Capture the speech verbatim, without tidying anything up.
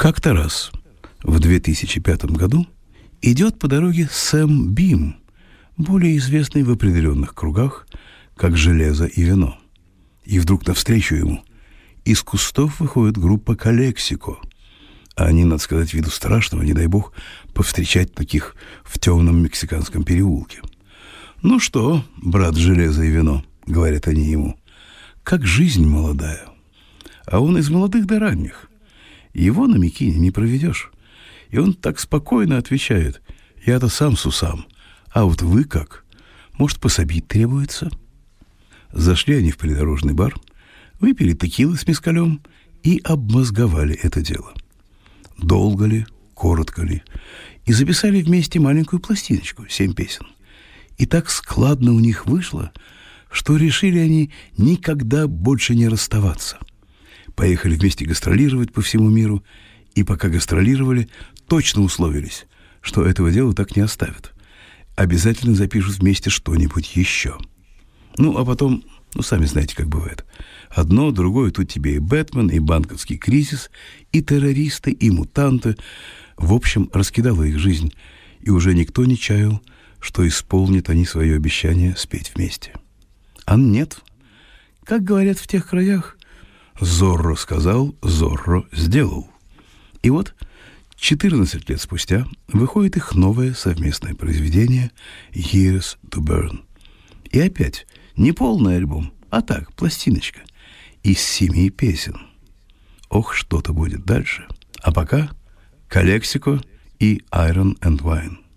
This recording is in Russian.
Как-то раз, в две тысячи пятом году, идет по дороге Сэм Бим, более известный в определенных кругах, как «Железо и вино». И вдруг навстречу ему из кустов выходит группа «Калексико». А они, надо сказать, виду страшного, не дай бог, повстречать таких в темном мексиканском переулке. «Ну что, брат «Железо и вино», — говорят они ему, — «как жизнь молодая». А он из молодых до ранних. Его на Микине не проведешь. И он так спокойно отвечает: «Я-то сам с усам. А вот вы как? Может, пособить требуется?» Зашли они в придорожный бар, выпили текилы с мезкалем и обмозговали это дело. Долго ли, коротко ли, и записали вместе маленькую пластиночку, семь песен. И так складно у них вышло, что решили они никогда больше не расставаться. Поехали вместе гастролировать по всему миру, и пока гастролировали, точно условились, что этого дела так не оставят. Обязательно запишут вместе что-нибудь еще. Ну, а потом, ну, сами знаете, как бывает. Одно, другое, тут тебе и Бэтмен, и банковский кризис, и террористы, и мутанты. В общем, раскидала их жизнь, и уже никто не чаял, что исполнят они свое обещание спеть вместе. А нет. Как говорят в тех краях, Зорро сказал, Зорро сделал. И вот четырнадцать лет спустя выходит их новое совместное произведение «Years to Burn». И опять не полный альбом, а так, пластиночка из семи песен. Ох, что-то будет дальше. А пока «Калексико» и «Iron and Wine».